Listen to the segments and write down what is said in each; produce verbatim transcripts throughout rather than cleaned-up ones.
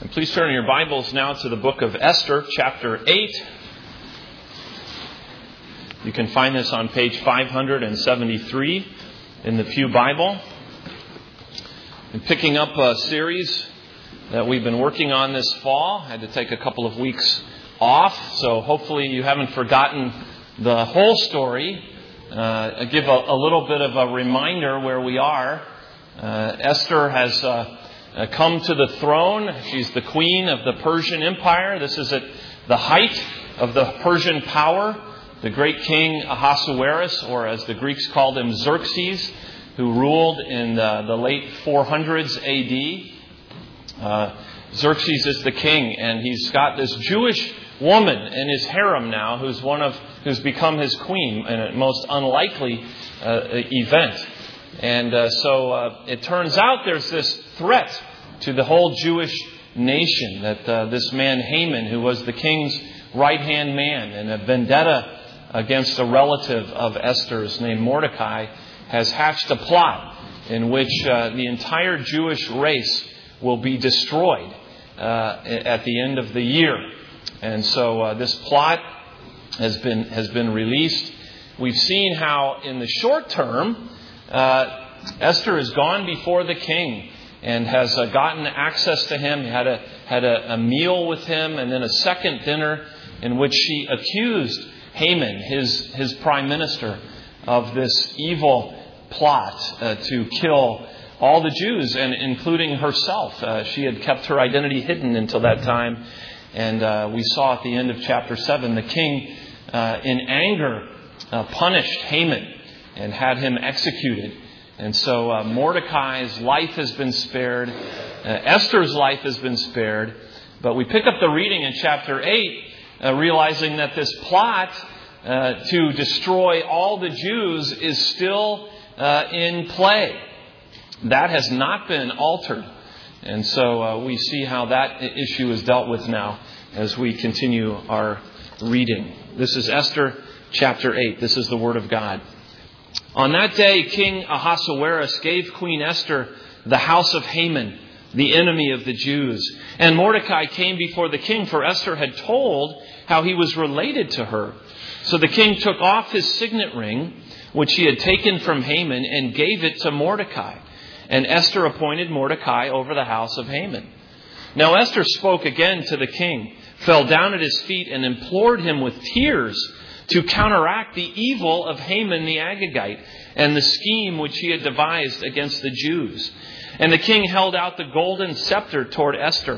Please turn your Bibles now to the book of Esther, chapter eight. You can find this on page five hundred seventy-three in the Pew Bible. I'm picking up a series that we've been working on this fall. I had to take a couple of weeks off, so hopefully you haven't forgotten the whole story. Uh, I'll give a, a little bit of a reminder where we are. Uh, Esther has uh, uh, come to the throne. She's the queen of the Persian Empire. This is at the height of the Persian power. The great king Ahasuerus, or as the Greeks called him, Xerxes, who ruled in the, the late four hundreds A D. Uh, Xerxes is the king, and he's got this Jewish woman in his harem now, who's one of who's become his queen in a most unlikely uh, event. And uh, so uh, it turns out there's this threat to the whole Jewish nation that uh, this man Haman, who was the king's right-hand man, and a vendetta against a relative of Esther's named Mordecai, has hatched a plot in which uh, the entire Jewish race will be destroyed uh, at the end of the year. And so uh, this plot has been has been released. We've seen how in the short term, uh, Esther has gone before the king and has uh, gotten access to him, had a had a, a meal with him, and then a second dinner in which she accused Haman, his his prime minister, of this evil plot uh, to kill all the Jews, and including herself. Uh, she had kept her identity hidden until that time. And uh, we saw at the end of chapter seven, the king, uh, in anger, uh, punished Haman and had him executed. And so uh, Mordecai's life has been spared. Uh, Esther's life has been spared. But we pick up the reading in chapter eight, uh, realizing that this plot uh, to destroy all the Jews is still uh, in play. That has not been altered. And so uh, we see how that issue is dealt with now as we continue our reading. This is Esther chapter eight. This is the Word of God. On that day, King Ahasuerus gave Queen Esther the house of Haman, the enemy of the Jews. And Mordecai came before the king, for Esther had told how he was related to her. So the king took off his signet ring, which he had taken from Haman, and gave it to Mordecai. And Esther appointed Mordecai over the house of Haman. Now Esther spoke again to the king, fell down at his feet, and implored him with tears to counteract the evil of Haman the Agagite and the scheme which he had devised against the Jews. And the king held out the golden scepter toward Esther.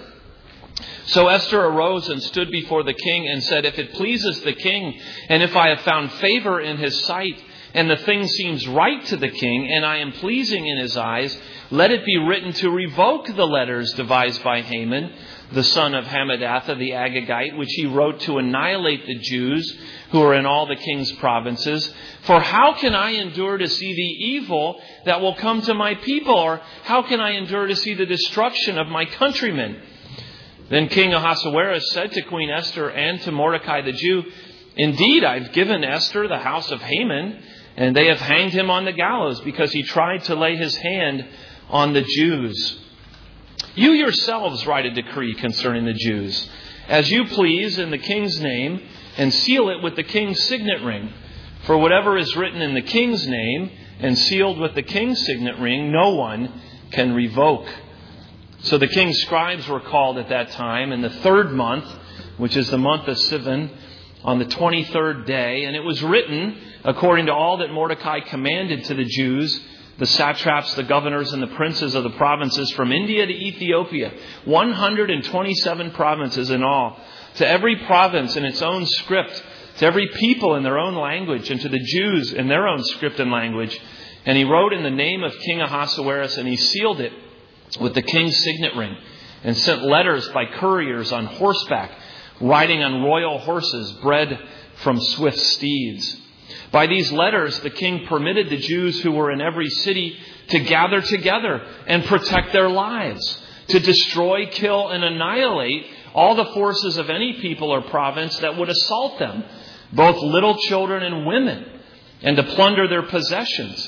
So Esther arose and stood before the king and said, "If it pleases the king, and if I have found favor in his sight, and the thing seems right to the king, and I am pleasing in his eyes, let it be written to revoke the letters devised by Haman, the son of Hammedatha the Agagite, which he wrote to annihilate the Jews who are in all the king's provinces. For how can I endure to see the evil that will come to my people? Or how can I endure to see the destruction of my countrymen?" Then King Ahasuerus said to Queen Esther and to Mordecai the Jew, "Indeed, I've given Esther the house of Haman, and they have hanged him on the gallows because he tried to lay his hand on the Jews. You yourselves write a decree concerning the Jews, as you please in the king's name, and seal it with the king's signet ring. For whatever is written in the king's name and sealed with the king's signet ring, no one can revoke." So the king's scribes were called at that time in the third month, which is the month of Sivan, on the twenty-third day. And it was written, according to all that Mordecai commanded to the Jews, the satraps, the governors, and the princes of the provinces from India to Ethiopia, one hundred twenty-seven provinces in all, to every province in its own script, to every people in their own language, and to the Jews in their own script and language. And he wrote in the name of King Ahasuerus, and he sealed it with the king's signet ring, and sent letters by couriers on horseback, riding on royal horses bred from swift steeds. By these letters, the king permitted the Jews who were in every city to gather together and protect their lives, to destroy, kill, and annihilate all the forces of any people or province that would assault them, both little children and women, and to plunder their possessions.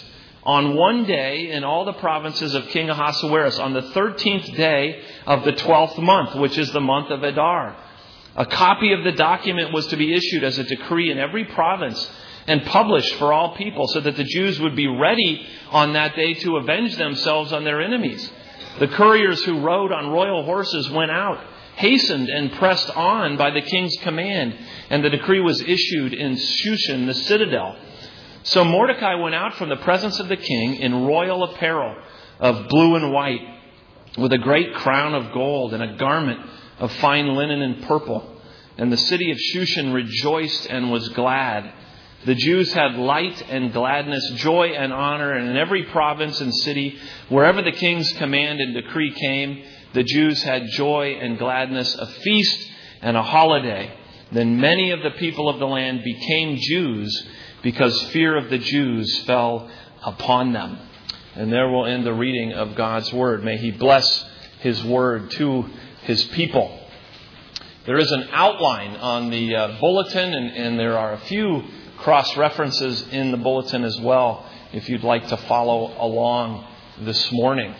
on one day in all the provinces of King Ahasuerus, on the thirteenth day of the twelfth month, which is the month of Adar. A copy of the document was to be issued as a decree in every province and published for all people, so that the Jews would be ready on that day to avenge themselves on their enemies. The couriers who rode on royal horses went out, hastened and pressed on by the king's command, and the decree was issued in Shushan, the citadel. So Mordecai went out from the presence of the king in royal apparel of blue and white, with a great crown of gold and a garment of fine linen and purple. And the city of Shushan rejoiced and was glad. The Jews had light and gladness, joy and honor, and in every province and city, wherever the king's command and decree came, the Jews had joy and gladness, a feast and a holiday. Then many of the people of the land became Jews, because fear of the Jews fell upon them. And there we'll end the reading of God's Word. May He bless His Word to His people. There is an outline on the uh, bulletin, and, and there are a few cross-references in the bulletin as well, if you'd like to follow along this morning.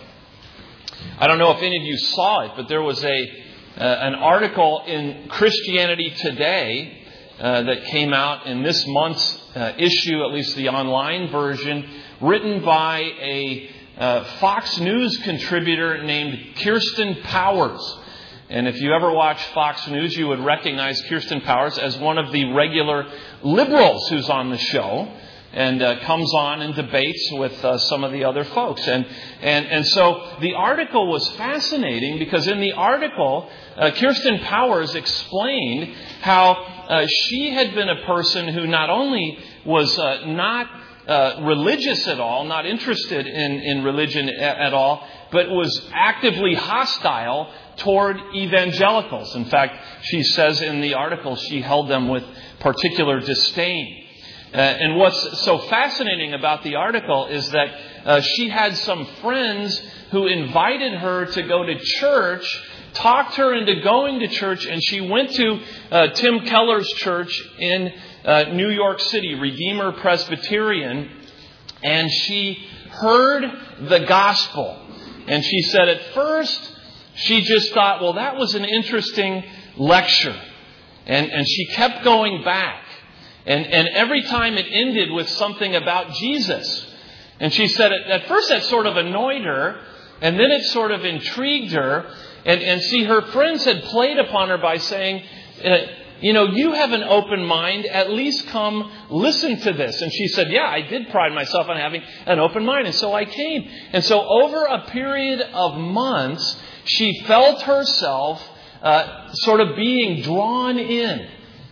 I don't know if any of you saw it, but there was a uh, an article in Christianity Today uh, that came out in this month's uh, issue, at least the online version, written by a uh, Fox News contributor named Kirsten Powers. And if you ever watch Fox News, you would recognize Kirsten Powers as one of the regular liberals who's on the show and uh, comes on and debates with uh, some of the other folks. And, and, and so the article was fascinating, because in the article, uh, Kirsten Powers explained how uh, she had been a person who not only was uh, not uh, religious at all, not interested in, in religion at, at all, but was actively hostile toward evangelicals. In fact, she says in the article she held them with particular disdain. Uh, and what's so fascinating about the article is that uh, she had some friends who invited her to go to church, talked her into going to church, and she went to uh, Tim Keller's church in uh, New York City, Redeemer Presbyterian, and she heard the gospel. And she said at first she just thought, well, that was an interesting lecture. And, and she kept going back. And, and every time it ended with something about Jesus. And she said at, at first that sort of annoyed her. And then it sort of intrigued her. And, and see, her friends had played upon her by saying, uh, you know, you have an open mind. At least come listen to this. And she said, yeah, I did pride myself on having an open mind. And so I came. And so over a period of months, she felt herself uh, sort of being drawn in,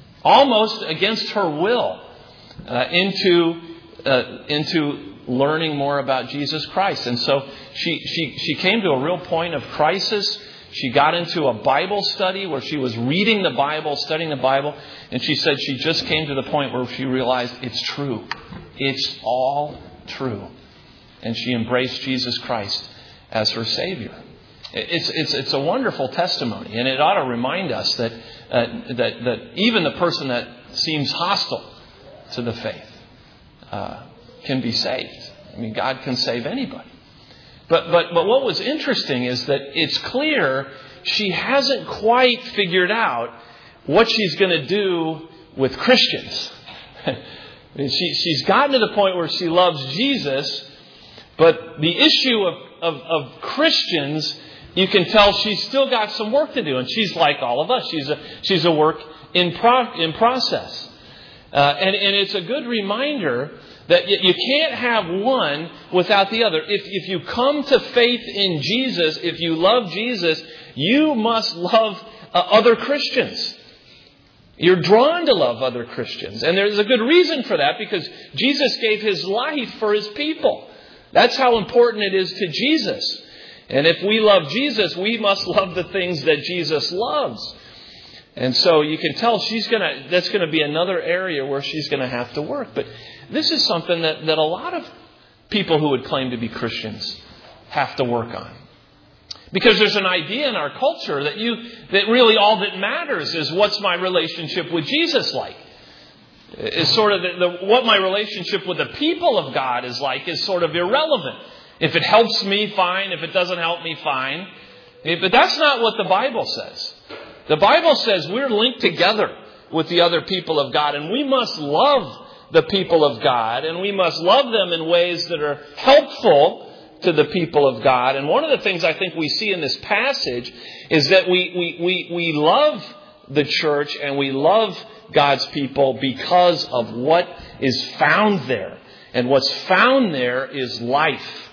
almost against her will, uh, into uh, into learning more about Jesus Christ. And so she, she she came to a real point of crisis. She got into a Bible study where she was reading the Bible, studying the Bible, and she said she just came to the point where she realized it's true. It's all true. And she embraced Jesus Christ as her Savior. It's it's it's a wonderful testimony, and it ought to remind us that uh, that that even the person that seems hostile to the faith uh, can be saved. I mean, God can save anybody. But but but what was interesting is that it's clear she hasn't quite figured out what she's going to do with Christians. she she's gotten to the point where she loves Jesus, but the issue of of, of Christians, you can tell she's still got some work to do. And she's like all of us. She's a, she's a work in pro, in process. Uh, and, and it's a good reminder that you can't have one without the other. If, if you come to faith in Jesus, if you love Jesus, you must love uh, other Christians. You're drawn to love other Christians. And there's a good reason for that, because Jesus gave His life for His people. That's how important it is to Jesus. And if we love Jesus, we must love the things that Jesus loves. And so you can tell she's going to, that's going to be another area where she's going to have to work. But this is something that, that a lot of people who would claim to be Christians have to work on. Because there's an idea in our culture that you, that really all that matters is what's my relationship with Jesus like. Is sort of the, the, what my relationship with the people of God is like is sort of irrelevant. If it helps me, fine. If it doesn't help me, fine. But that's not what the Bible says. The Bible says we're linked together with the other people of God, and we must love the people of God, and we must love them in ways that are helpful to the people of God. And one of the things I think we see in this passage is that we we we, we love the church and we love God's people because of what is found there. And what's found there is life.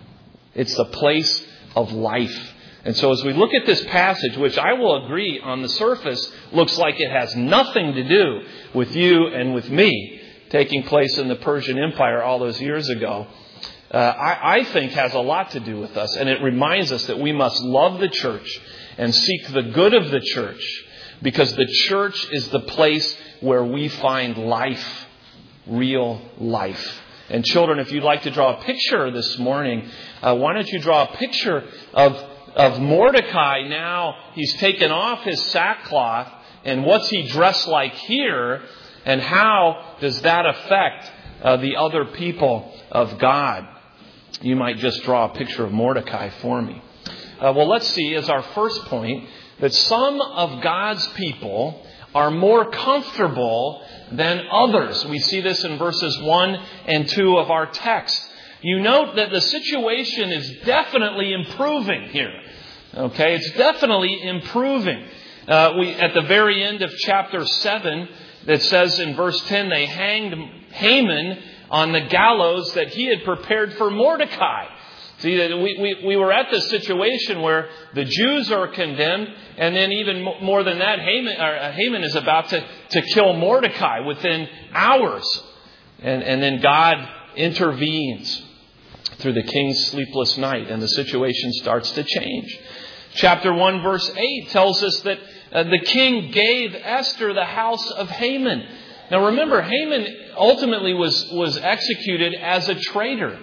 It's the place of life. And so as we look at this passage, which I will agree on the surface looks like it has nothing to do with you and with me, taking place in the Persian Empire all those years ago, uh, I, I think has a lot to do with us. And it reminds us that we must love the church and seek the good of the church, because the church is the place where we find life, real life. And children, if you'd like to draw a picture this morning, uh, why don't you draw a picture of, of Mordecai now? He's taken off his sackcloth, and what's he dressed like here? And how does that affect uh, the other people of God? You might just draw a picture of Mordecai for me. Uh, well, let's see as our first point that some of God's people are more comfortable than others. We see this in verses one and two of our text. You note that the situation is definitely improving here. Okay, it's definitely improving. Uh, we at the very end of chapter seven, it says in verse ten, they hanged Haman on the gallows that he had prepared for Mordecai. See, we, we, we were at this situation where the Jews are condemned, and then even more than that, Haman, or Haman is about to, to kill Mordecai within hours. And, and then God intervenes through the king's sleepless night, and the situation starts to change. Chapter one, verse eight tells us that uh, the king gave Esther the house of Haman. Now remember, Haman ultimately was, was executed as a traitor,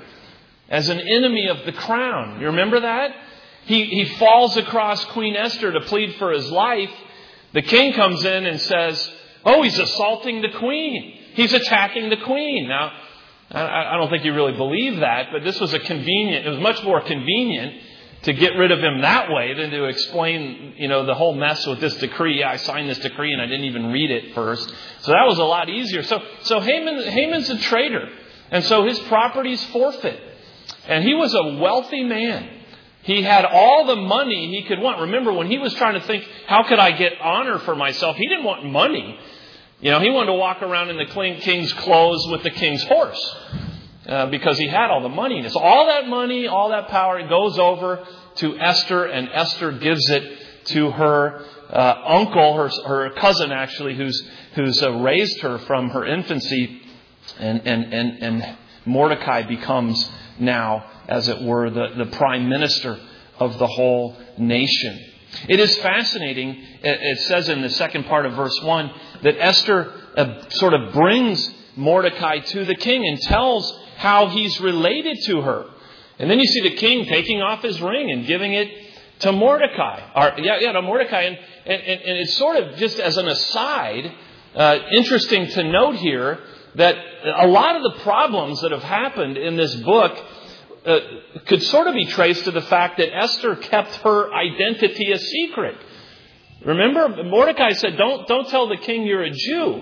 as an enemy of the crown. You remember that? He, he falls across Queen Esther to plead for his life. The king comes in and says, oh, he's assaulting the queen. He's attacking the queen. Now, I, I don't think you really believe that, but this was a convenient, it was much more convenient to get rid of him that way than to explain, you know, the whole mess with this decree. Yeah, I signed this decree and I didn't even read it first. So that was a lot easier. So, so Haman, Haman's a traitor. And so his property's forfeit. And he was a wealthy man. He had all the money he could want. Remember, when he was trying to think, how could I get honor for myself? He didn't want money. You know, he wanted to walk around in the king's clothes with the king's horse uh, because he had all the money. So all that money, all that power, it goes over to Esther, and Esther gives it to her uh, uncle, her, her cousin actually, who's who's uh, raised her from her infancy, and and and, and Mordecai becomes now, as it were, the, the prime minister of the whole nation. It is fascinating, it says in the second part of verse one, that Esther uh, sort of brings Mordecai to the king and tells how he's related to her. And then you see the king taking off his ring and giving it to Mordecai. Or, yeah, yeah, to Mordecai. And, and, and it's sort of just as an aside, uh, interesting to note here that a lot of the problems that have happened in this book uh, could sort of be traced to the fact that Esther kept her identity a secret. Remember, Mordecai said, don't, don't tell the king you're a Jew.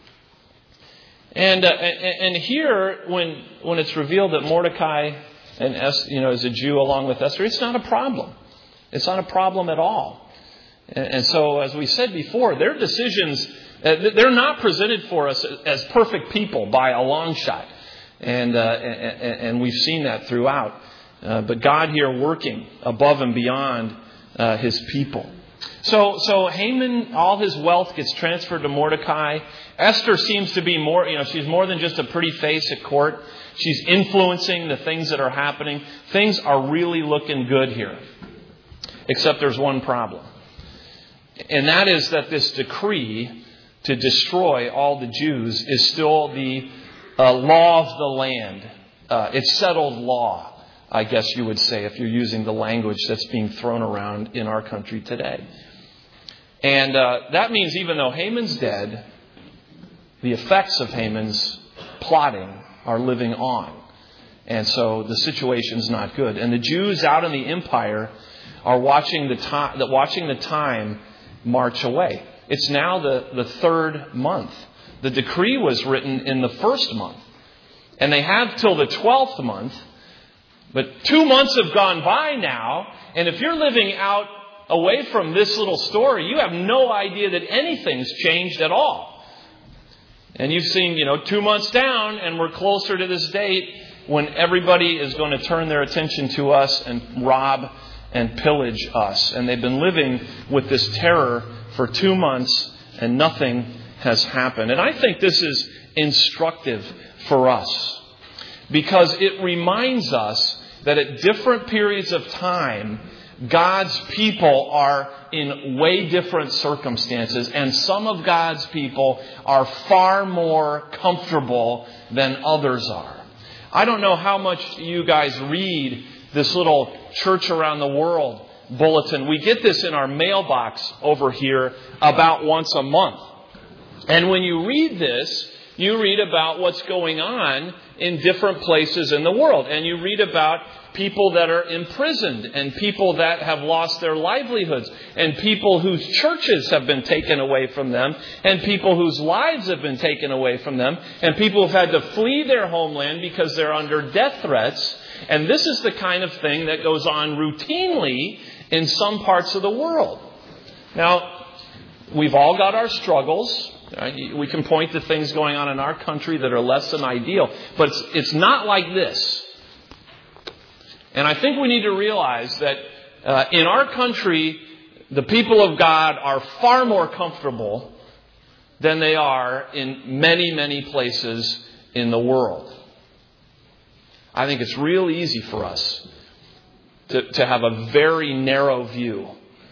And uh, and, and here, when when it's revealed that Mordecai and Esther, you know, is a Jew along with Esther, it's not a problem. It's not a problem at all. And, and so, as we said before, their decisions, uh, they're not presented for us as perfect people by a long shot. And, uh, and, and we've seen that throughout. Uh, but God here working above and beyond uh, His people. So, so Haman, all his wealth gets transferred to Mordecai. Esther seems to be more, you know, she's more than just a pretty face at court. She's influencing the things that are happening. Things are really looking good here. Except there's one problem. And that is that this decree to destroy all the Jews is still the uh, law of the land. Uh, it's settled law, I guess you would say, if you're using the language that's being thrown around in our country today. And uh, that means even though Haman's dead, the effects of Haman's plotting are living on. And so the situation's not good. And the Jews out in the empire are watching the time, watching the time march away. It's now the, the third month. The decree was written in the first month. And they have till the twelfth month. But two months have gone by now. And if you're living out away from this little story, you have no idea that anything's changed at all. And you've seen, you know, two months down and we're closer to this date when everybody is going to turn their attention to us and rob and pillage us. And they've been living with this terror for two months and nothing has happened. And I think this is instructive for us because it reminds us that at different periods of time, God's people are in way different circumstances, and some of God's people are far more comfortable than others are. I don't know how much you guys read this little Church Around the World bulletin. We get this in our mailbox over here about once a month. And when you read this, you read about what's going on in different places in the world. And you read about people that are imprisoned and people that have lost their livelihoods and people whose churches have been taken away from them and people whose lives have been taken away from them and people who've had to flee their homeland because they're under death threats. And this is the kind of thing that goes on routinely in some parts of the world. Now, we've all got our struggles. We can point to things going on in our country that are less than ideal, but it's, it's not like this. And I think we need to realize that uh, in our country, the people of God are far more comfortable than they are in many, many places in the world. I think it's real easy for us to, to have a very narrow view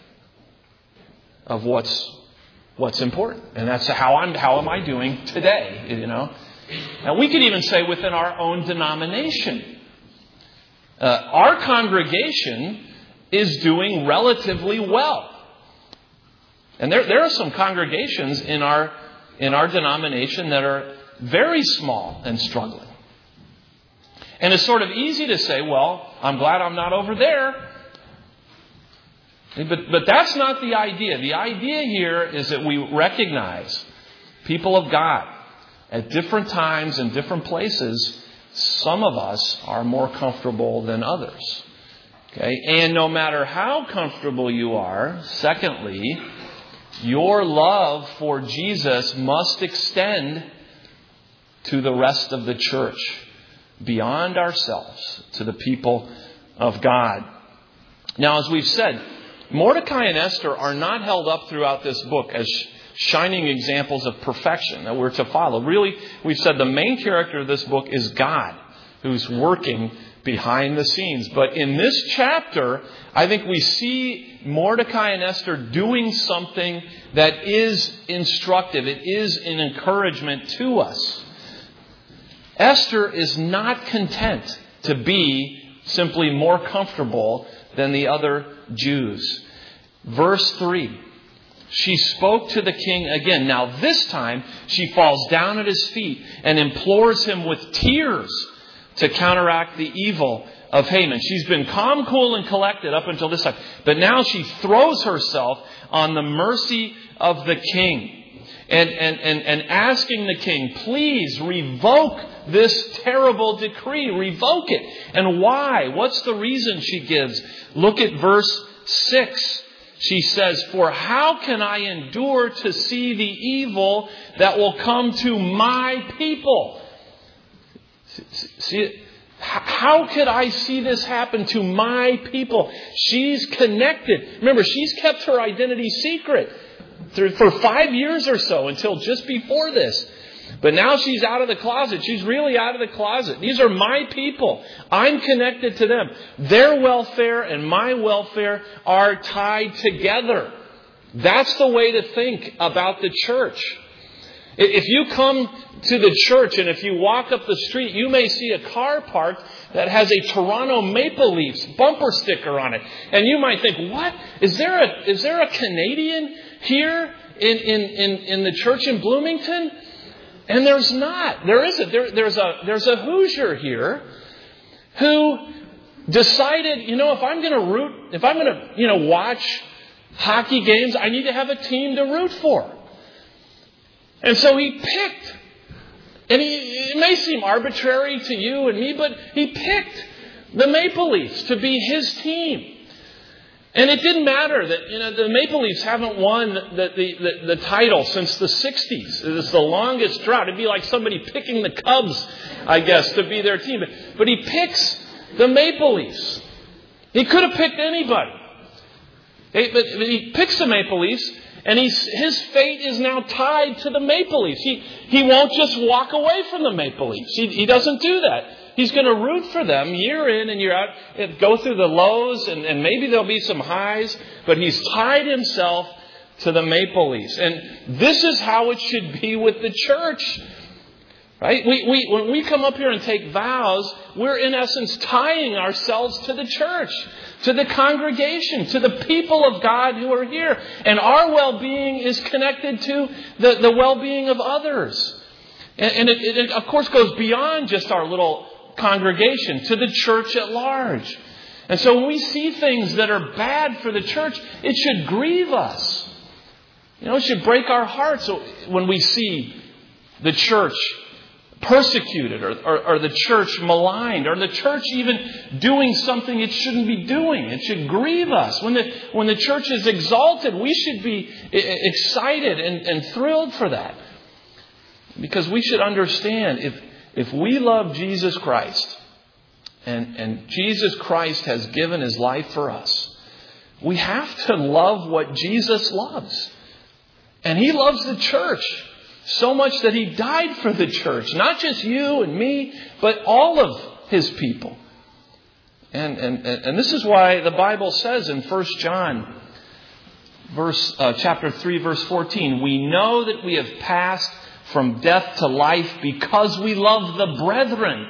of what's what's important. And that's how I'm how am I doing today, you know? And we could even say within our own denomination. Uh, our congregation is doing relatively well. And there, there are some congregations in our in our denomination that are very small and struggling. And it's sort of easy to say, well, I'm glad I'm not over there. But, but that's not the idea. The idea here is that we recognize people of God at different times and different places. Some of us are more comfortable than others. Okay? And no matter how comfortable you are, secondly, your love for Jesus must extend to the rest of the church, beyond ourselves, to the people of God. Now, as we've said, Mordecai and Esther are not held up throughout this book as shining examples of perfection that we're to follow. Really, we've said the main character of this book is God, who's working behind the scenes. But in this chapter, I think we see Mordecai and Esther doing something that is instructive. It is an encouragement to us. Esther is not content to be simply more comfortable than the other Jews. Verse three. She spoke to the king again. Now this time she falls down at his feet and implores him with tears to counteract the evil of Haman. She's been calm, cool, and collected up until this time. But now she throws herself on the mercy of the king. And, and, and, and asking the king, please revoke this terrible decree. Revoke it. And why? What's the reason she gives? Look at verse six. She says, for how can I endure to see the evil that will come to my people? See, how could I see this happen to my people? She's connected. Remember, she's kept her identity secret for five years or so until just before this. But now she's out of the closet. She's really out of the closet. These are my people. I'm connected to them. Their welfare and my welfare are tied together. That's the way to think about the church. If you come to the church and if you walk up the street, you may see a car parked that has a Toronto Maple Leafs bumper sticker on it. And you might think, what? Is there a, is there a Canadian here in, in, in, in the church in Bloomington? And there's not. There isn't. There, there's a there's a Hoosier here who decided, you know, if I'm going to root, if I'm going to, you know, watch hockey games, I need to have a team to root for. And so he picked, and he, it may seem arbitrary to you and me, but he picked the Maple Leafs to be his team. And it didn't matter that, you know, the Maple Leafs haven't won the, the, the, the title since the sixties. It's the longest drought. It'd be like somebody picking the Cubs, I guess, to be their team. But, but he picks the Maple Leafs. He could have picked anybody. But he picks the Maple Leafs, and he's, his fate is now tied to the Maple Leafs. He, he won't just walk away from the Maple Leafs. He, he doesn't do that. He's going to root for them year in and year out, and go through the lows, and, and maybe there'll be some highs, but he's tied himself to the Maple Leafs. And this is how it should be with the church. Right? We, we, when we come up here and take vows, we're in essence tying ourselves to the church, to the congregation, to the people of God who are here. And our well-being is connected to the, the well-being of others. And, and it, it, of course, goes beyond just our little congregation, to the church at large. And so when we see things that are bad for the church, it should grieve us. You know, it should break our hearts when we see the church persecuted, or, or, or the church maligned, or the church even doing something it shouldn't be doing. It should grieve us. When the, when the church is exalted, we should be excited and, and thrilled for that. Because we should understand, if, if we love Jesus Christ, and, and Jesus Christ has given his life for us, we have to love what Jesus loves. And he loves the church so much that he died for the church. Not just you and me, but all of his people. And, and, and this is why the Bible says in First John verse, uh, chapter three, verse fourteen, we know that we have passed from death to life because we love the brethren.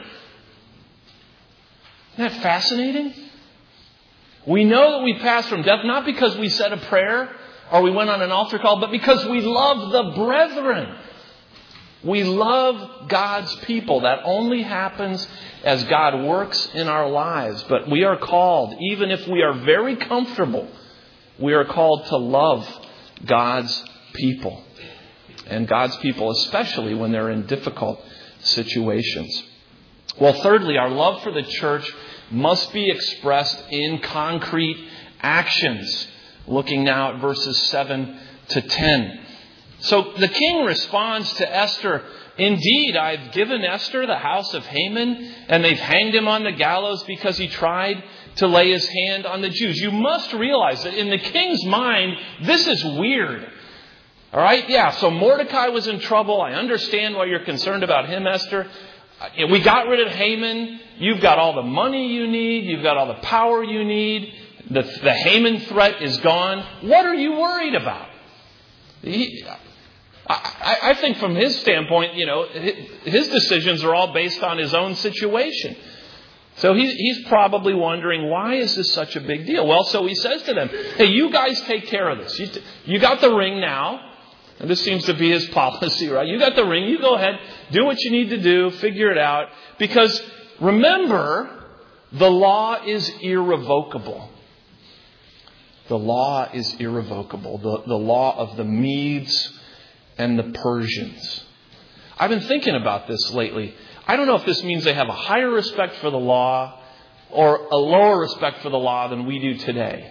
Isn't that fascinating? We know that we passed from death not because we said a prayer or we went on an altar call, but because we love the brethren. We love God's people. That only happens as God works in our lives. But we are called, even if we are very comfortable, we are called to love God's people. And God's people, especially when they're in difficult situations. Well, thirdly, our love for the church must be expressed in concrete actions. Looking now at verses seven to ten. So the king responds to Esther, indeed, I've given Esther the house of Haman, and they've hanged him on the gallows because he tried to lay his hand on the Jews. You must realize that in the king's mind, this is weird. All right? Yeah, so Mordecai was in trouble. I understand why you're concerned about him, Esther. We got rid of Haman. You've got all the money you need. You've got all the power you need. The, the Haman threat is gone. What are you worried about? He, I, I think from his standpoint, you know, his decisions are all based on his own situation. So he, he's probably wondering, why is this such a big deal? Well, so he says to them, hey, you guys take care of this. You, you got the ring now. And this seems to be his policy, right? You got the ring. You go ahead. Do what you need to do. Figure it out. Because remember, the law is irrevocable. The law is irrevocable. The, the law of the Medes and the Persians. I've been thinking about this lately. I don't know if this means they have a higher respect for the law or a lower respect for the law than we do today.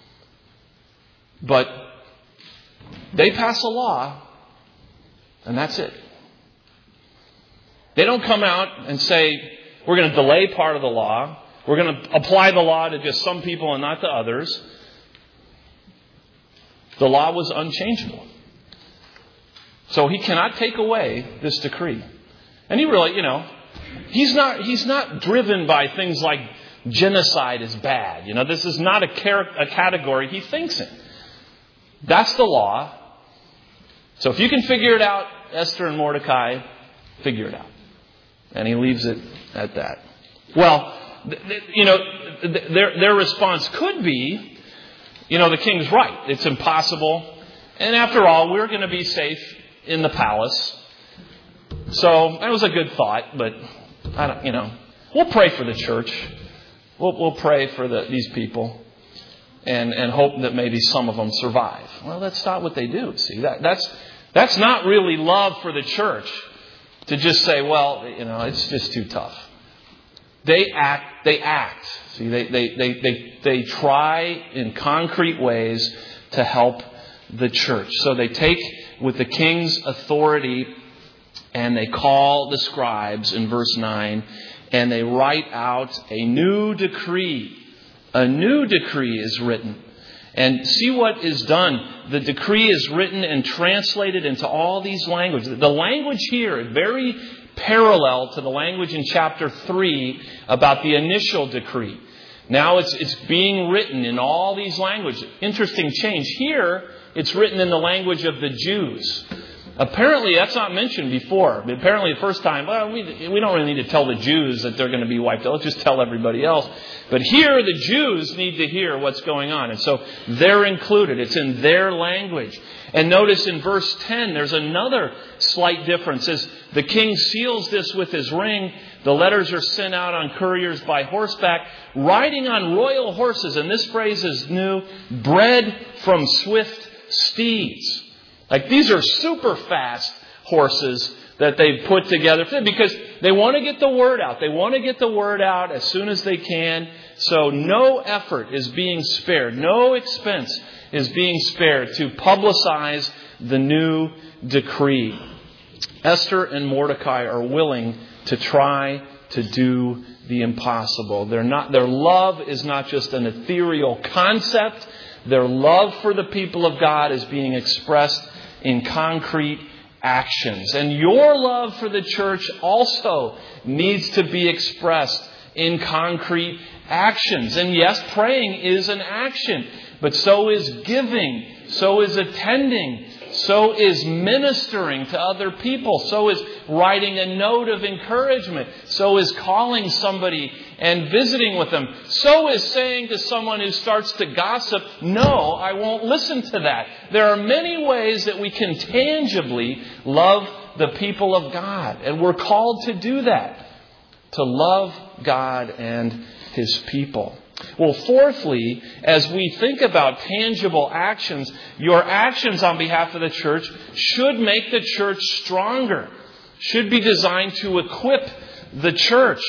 But they pass a law, and that's it. They don't come out and say, we're going to delay part of the law. We're going to apply the law to just some people and not to others. The law was unchangeable. So he cannot take away this decree. And he really, you know, he's not he's not driven by things like genocide is bad. You know, this is not a, car- a category he thinks in. That's the law. So if you can figure it out, Esther and Mordecai, figure it out. And he leaves it at that. Well, th- th- you know, th- their their response could be, you know, the king's right. It's impossible. And after all, we're going to be safe in the palace. So that was a good thought, but I don't, you know, we'll pray for the church. We'll, we'll pray for the, these people and, and hope that maybe some of them survive. Well, that's not what they do. See, that, that's, that's not really love for the church to just say, well, you know, it's just too tough. They act, they act. See, they, they, they, they, they try in concrete ways to help the church. So they take with the king's authority and they call the scribes in verse nine and they write out a new decree. A new decree is written. And see what is done. The decree is written and translated into all these languages. The language here is very parallel to the language in chapter three about the initial decree. Now it's it's being written in all these languages. Interesting change. Here, it's written in the language of the Jews. Apparently, that's not mentioned before. Apparently, the first time, well, we, we don't really need to tell the Jews that they're going to be wiped out. Let's just tell everybody else. But here, the Jews need to hear what's going on. And so they're included. It's in their language. And notice in verse ten, there's another slight difference. As the king seals this with his ring, the letters are sent out on couriers by horseback, riding on royal horses. And this phrase is new, bred from swift steeds. Like these are super fast horses that they've put together because they want to get the word out. They want to get the word out as soon as they can. So no effort is being spared. No expense is being spared to publicize the new decree. Esther and Mordecai are willing to try to do the impossible. They're not, their love is not just an ethereal concept. Their love for the people of God is being expressed in concrete actions. And your love for the church also needs to be expressed in concrete actions. And yes, praying is an action, but so is giving, so is attending, so is ministering to other people, so is writing a note of encouragement, so is calling somebody and visiting with them, so is saying to someone who starts to gossip, no, I won't listen to that. There are many ways that we can tangibly love the people of God, and we're called to do that, to love God and His people. Well, fourthly, as we think about tangible actions, your actions on behalf of the church should make the church stronger, should be designed to equip the church.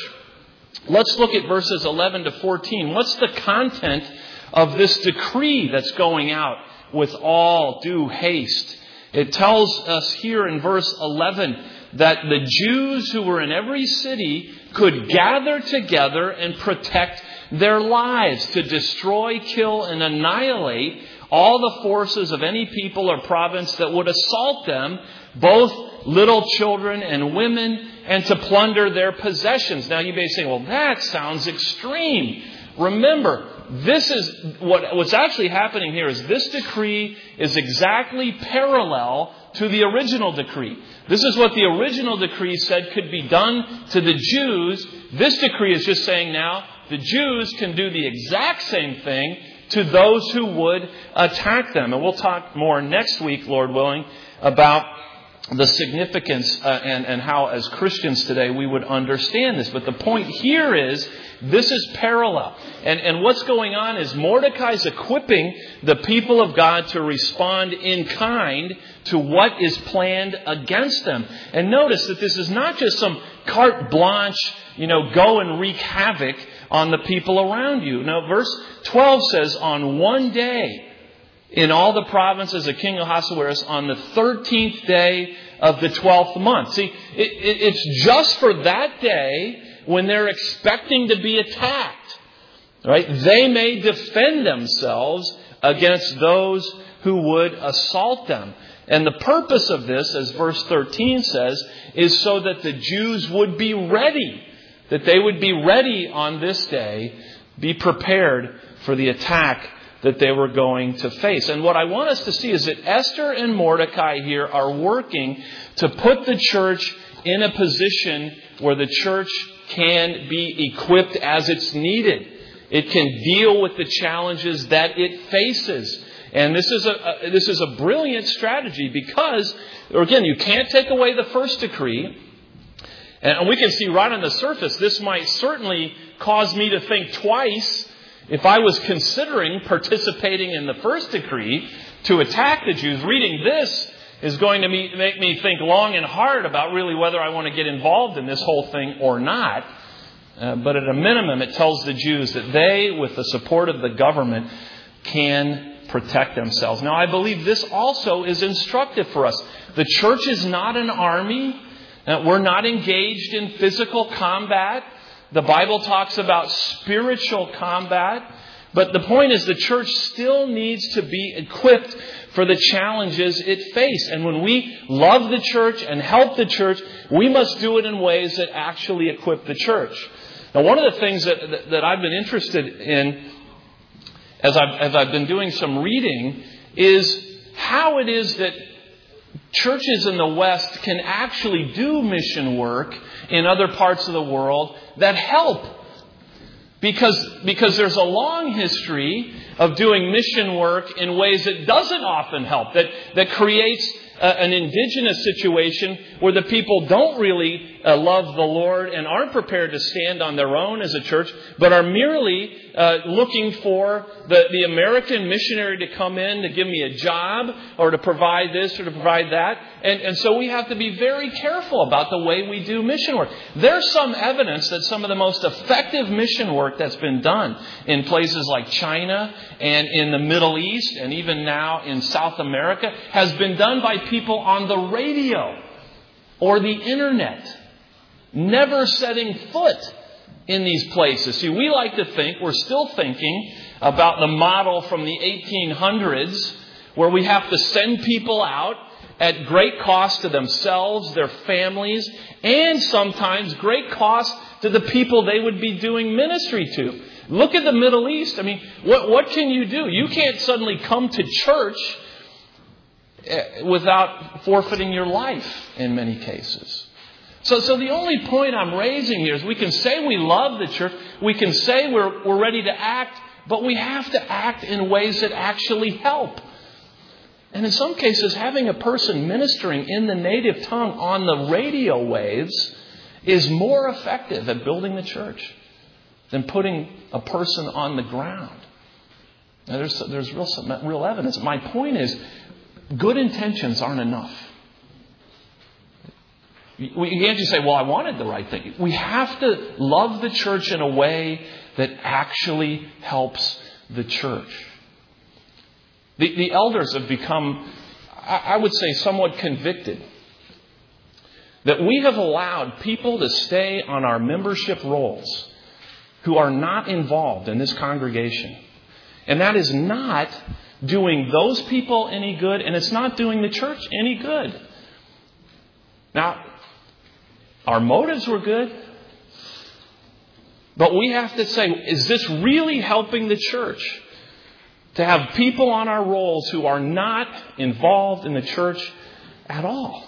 Let's look at verses eleven to fourteen. What's the content of this decree that's going out with all due haste? It tells us here in verse eleven that the Jews who were in every city could gather together and protect their lives, to destroy, kill, and annihilate all the forces of any people or province that would assault them, both little children and women, and to plunder their possessions. Now you may say, well, that sounds extreme. Remember, this is what, what's actually happening here is this decree is exactly parallel to the original decree. This is what the original decree said could be done to the Jews. This decree is just saying now the Jews can do the exact same thing to those who would attack them. And we'll talk more next week, Lord willing, about the significance uh, and, and how as Christians today we would understand this. But the point here is this is parallel. And, and what's going on is Mordecai's equipping the people of God to respond in kind to what is planned against them. And notice that this is not just some carte blanche, you know, go and wreak havoc on the people around you. Now, verse twelve says, on one day, in all the provinces of King Ahasuerus, on the thirteenth day of the twelfth month. See, it, it, it's just for that day when they're expecting to be attacked. Right? They may defend themselves against those who would assault them. And the purpose of this, as verse thirteen says, is so that the Jews would be ready. That they would be ready on this day, be prepared for the attack that they were going to face. And what I want us to see is that Esther and Mordecai here are working to put the church in a position where the church can be equipped as it's needed. It can deal with the challenges that it faces. And this is a, a this is a brilliant strategy because, again, you can't take away the first decree. And we can see right on the surface, this might certainly cause me to think twice if I was considering participating in the first decree to attack the Jews. Reading this is going to make me think long and hard about really whether I want to get involved in this whole thing or not. Uh, but at a minimum, it tells the Jews that they, with the support of the government, can protect themselves. Now, I believe this also is instructive for us. The church is not an army. Uh, we're not engaged in physical combat. The Bible talks about spiritual combat. But the point is the church still needs to be equipped for the challenges it faces. And when we love the church and help the church, we must do it in ways that actually equip the church. Now, one of the things that, that, that I've been interested in as I've, as I've been doing some reading is how it is that churches in the West can actually do mission work in other parts of the world that help. Because, because there's a long history of doing mission work in ways that doesn't often help, that, that creates a, an indigenous situation where the people don't really uh, love the Lord and aren't prepared to stand on their own as a church, but are merely uh, looking for the, the American missionary to come in to give me a job or to provide this or to provide that. And, and so we have to be very careful about the way we do mission work. There's some evidence that some of the most effective mission work that's been done in places like China and in the Middle East and even now in South America has been done by people on the radio or the internet, never setting foot in these places. See, we like to think, we're still thinking about the model from the eighteen hundreds where we have to send people out at great cost to themselves, their families, and sometimes great cost to the people they would be doing ministry to. Look at the Middle East. I mean, what, what can you do? You can't suddenly come to church without forfeiting your life in many cases. So, so the only point I'm raising here is we can say we love the church. We can say we're, we're ready to act, but we have to act in ways that actually help. And in some cases, having a person ministering in the native tongue on the radio waves is more effective at building the church than putting a person on the ground. Now, there's, there's real, some, real evidence. My point is, good intentions aren't enough. We can't just say, well, I wanted the right thing. We have to love the church in a way that actually helps the church. The, the elders have become, I would say, somewhat convicted that we have allowed people to stay on our membership rolls who are not involved in this congregation. And that is not doing those people any good, and it's not doing the church any good. Now, our motives were good, but we have to say, is this really helping the church to have people on our rolls who are not involved in the church at all?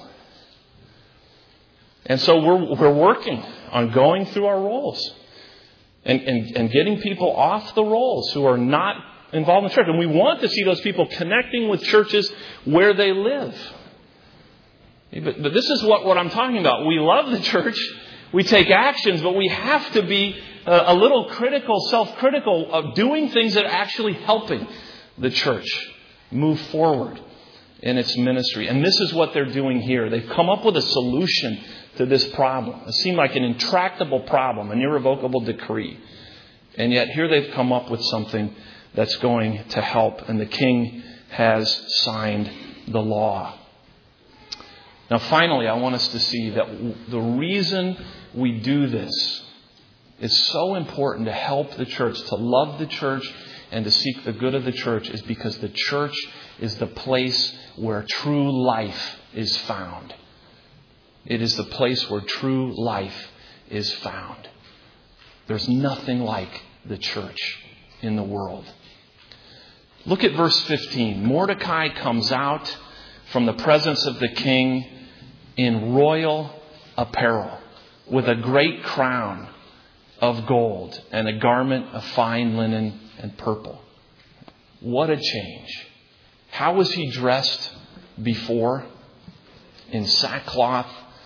And so we're we're working on going through our rolls and, and, and getting people off the rolls who are not involved in the church. And we want to see those people connecting with churches where they live. But, but this is what, what I'm talking about. We love the church. We take actions, but we have to be a, a little critical, self-critical of doing things that are actually helping the church move forward in its ministry. And this is what they're doing here. They've come up with a solution to this problem. It seemed like an intractable problem, an irrevocable decree. And yet here they've come up with something that's going to help. And the king has signed the law. Now, finally, I want us to see that the reason we do this is so important to help the church, to love the church, and to seek the good of the church is because the church is the place where true life is found. It is the place where true life is found. There's nothing like the church in the world. Look at verse fifteen. Mordecai comes out from the presence of the king in royal apparel with a great crown of gold and a garment of fine linen and purple. What a change. How was he dressed before? In sackcloth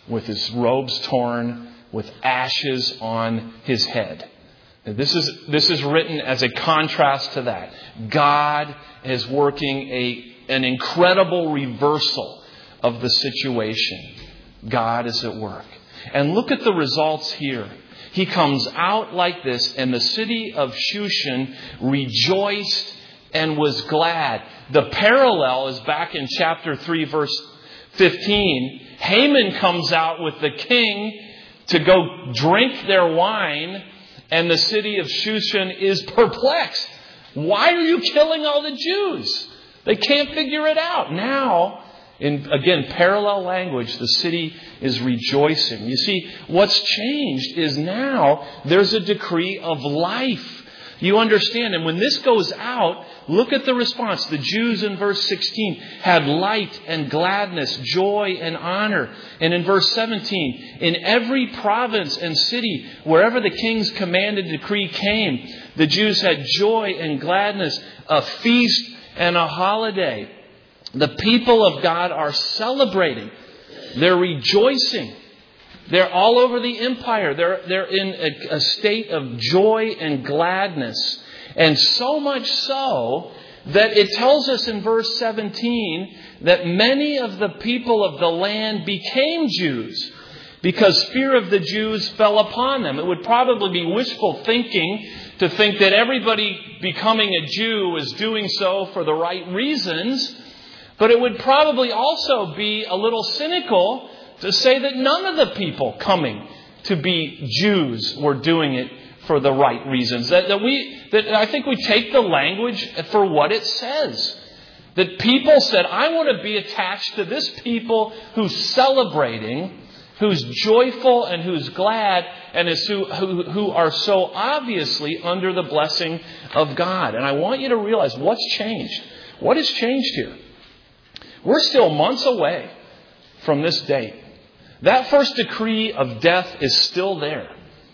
with his robes torn, with ashes on his head. This is, this is written as a contrast to that. God is working a, an incredible reversal of the situation. God is at work. And look at the results here. He comes out like this, and the city of Shushan rejoiced and was glad. The parallel is back in chapter three, verse fifteen. Haman comes out with the king to go drink their wine, and the city of Shushan is perplexed. Why are you killing all the Jews? They can't figure it out. Now, in, again, parallel language, the city is rejoicing. You see, what's changed is now there's a decree of life. You understand? And when this goes out, look at the response. The Jews in verse sixteen had light and gladness, joy and honor. And in verse seventeen, in every province and city, wherever the king's commanded decree came, the Jews had joy and gladness, a feast and a holiday. The people of God are celebrating. They're rejoicing. They're all over the empire. They're, they're in a, a state of joy and gladness. And so much so that it tells us in verse seventeen that many of the people of the land became Jews because fear of the Jews fell upon them. It would probably be wishful thinking to think that everybody becoming a Jew is doing so for the right reasons. But it would probably also be a little cynical to say that none of the people coming to be Jews were doing it for the right reasons. That, that we, that I think we take the language for what it says. That people said, I want to be attached to this people who's celebrating, who's joyful and who's glad, and is who, who, who are so obviously under the blessing of God. And I want you to realize what's changed. What has changed here? We're still months away from this date. That first decree of death is still there.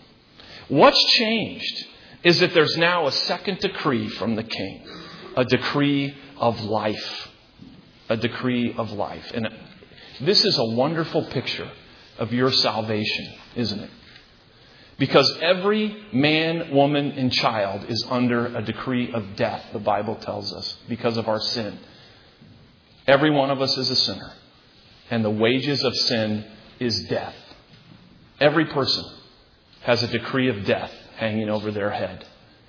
What's changed is that there's now a second decree from the king. A decree of life. A decree of life. And this is a wonderful picture of your salvation, isn't it? Because every man, woman, and child is under a decree of death, the Bible tells us, because of our sin. Every one of us is a sinner. And the wages of sin is death. Every person has a decree of death hanging over their head.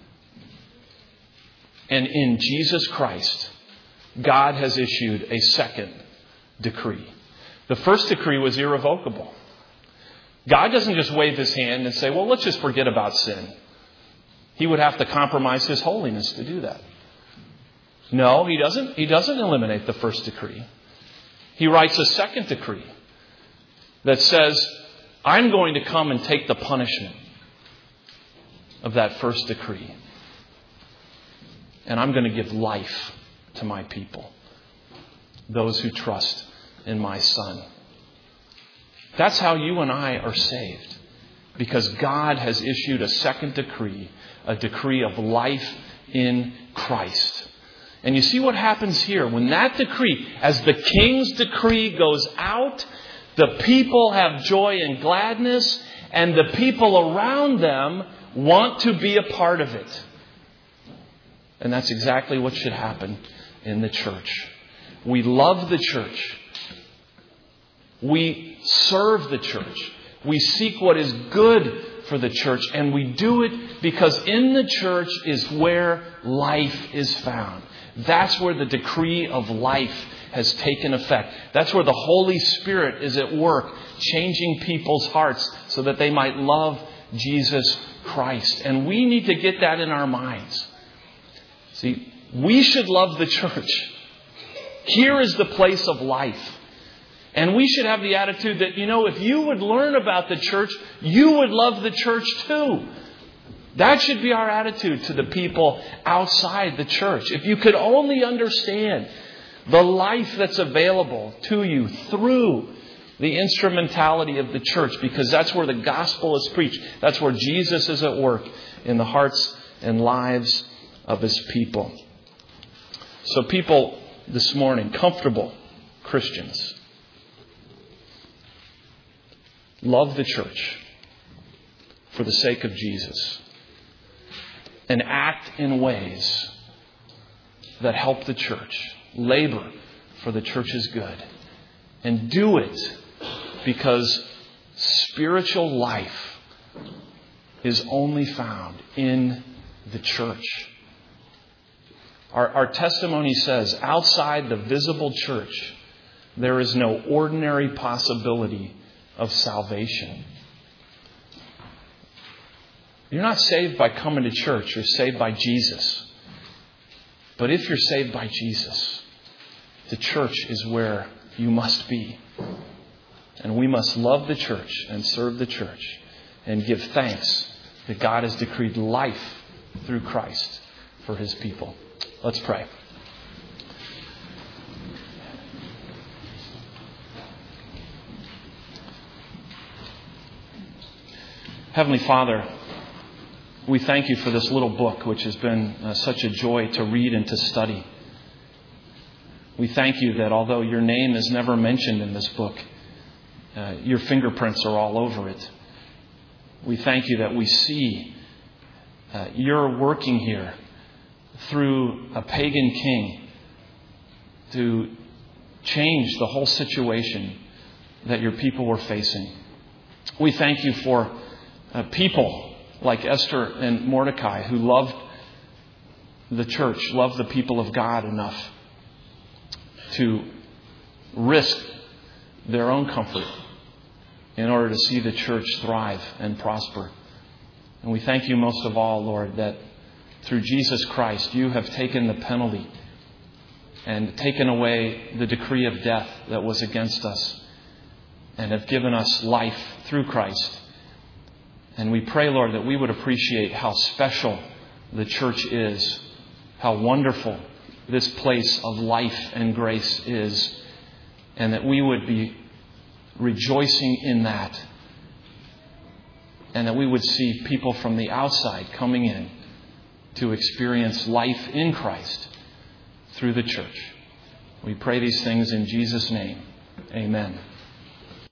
And in Jesus Christ, God has issued a second decree. The first decree was irrevocable. God doesn't just wave his hand and say, well, let's just forget about sin. He would have to compromise his holiness to do that. No, he doesn't. He doesn't eliminate the first decree. He writes a second decree that says, I'm going to come and take the punishment of that first decree. And I'm going to give life to my people, those who trust in my Son. That's how you and I are saved. Because God has issued a second decree, a decree of life in Christ. And you see what happens here. When that decree, as the king's decree goes out, the people have joy and gladness, and the people around them want to be a part of it. And that's exactly what should happen in the church. We love the church. We serve the church. We seek what is good for the church. And we do it because in the church is where life is found. That's where the decree of life has taken effect. That's where the Holy Spirit is at work, changing people's hearts so that they might love Jesus Christ. And we need to get that in our minds. See, we should love the church. Here is the place of life. And we should have the attitude that, you know, if you would learn about the church, you would love the church too. That should be our attitude to the people outside the church. If you could only understand the life that's available to you through the instrumentality of the church, because that's where the gospel is preached. That's where Jesus is at work in the hearts and lives of his people. So people this morning, comfortable Christians, love the church for the sake of Jesus and act in ways that help the church, labor for the church's good, and do it because spiritual life is only found in the church. Our, our testimony says, outside the visible church, there is no ordinary possibility of salvation. You're not saved by coming to church. You're saved by Jesus. But if you're saved by Jesus, the church is where you must be. And we must love the church and serve the church and give thanks that God has decreed life through Christ for His people. Let's pray. Heavenly Father, we thank You for this little book, which has been uh, such a joy to read and to study. We thank You that although Your name is never mentioned in this book, uh, Your fingerprints are all over it. We thank You that we see uh, You're working here through a pagan king to change the whole situation that Your people were facing. We thank You for uh, people like Esther and Mordecai who loved the church, loved the people of God enough to risk their own comfort in order to see the church thrive and prosper. And we thank You most of all, Lord, that through Jesus Christ, You have taken the penalty and taken away the decree of death that was against us and have given us life through Christ. And we pray, Lord, that we would appreciate how special the church is, how wonderful this place of life and grace is, and that we would be rejoicing in that, and that we would see people from the outside coming in to experience life in Christ through the church. We pray these things in Jesus' name. Amen.